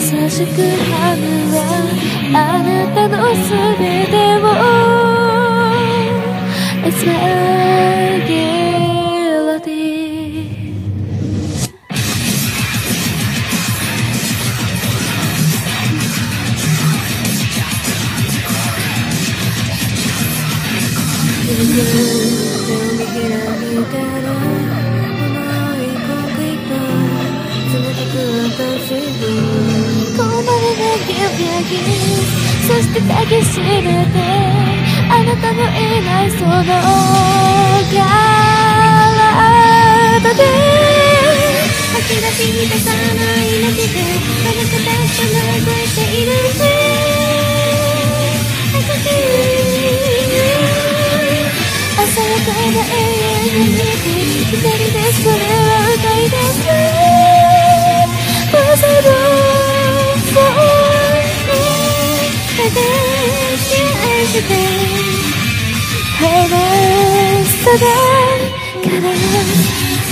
優しく春はあなたの全てを It's my guilty 手を見開いたら重いコンクリート冷たく私をこぼれなギュギュギュそして抱きしめてあなたのいないその体で吐き出し出さない泣きで誰かたちと嘆いている朝やかな永遠に見て一人でそれを歌い出す Was I wrong for me? 私愛して話しただから